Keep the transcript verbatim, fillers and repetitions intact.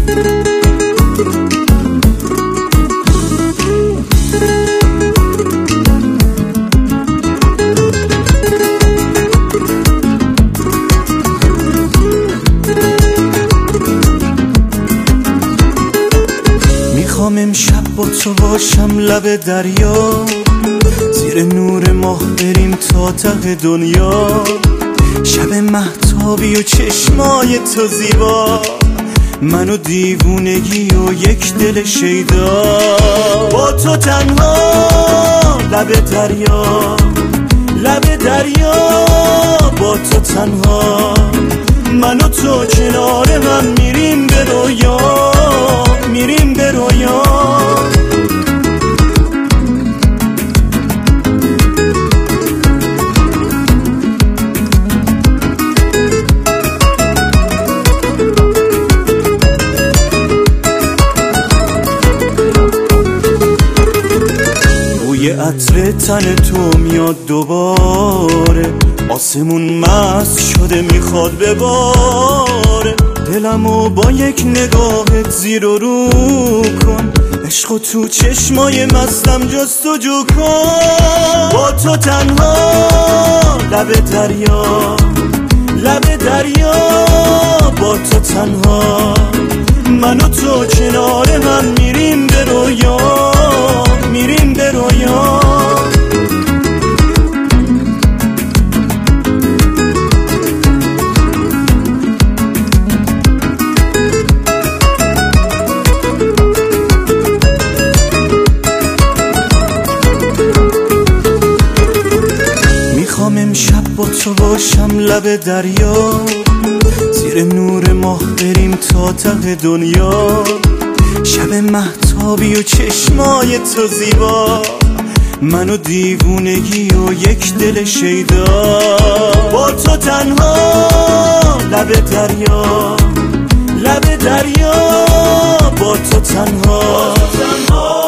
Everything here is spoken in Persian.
میخوام امشب با تو باشم لب دریا، زیر نور ماه بریم تا ته دنیا. شب مهتابی و چشمای تو زیبا، منو دیوونگی و یک دل شیدا. با تو تنها لب دریا، لب دریا. با تو تنها من و تو کنار هم میریم به رویا، میریم به رویا. بوی عطر تن تو میاد دوباره، آسمون مست شده میخواد بباره. دلمو با یک نگاهت زیر و رو کن، عشقو تو چشمای مستم جستجو کن. با تو تنها لب دریا، لب دریا. با تو تنها من و تو کنار هم میریم به رویا، میریم به رویا. میخوام امشب با تو باشم لب دریا، زیر نور ماه بریم تا ته دنیا. شب مهتابی و چشمای تو زیبا، منو دیوونگی و یک دل شیدا. با تو تنها لب دریا، لب دریا. با تو تنها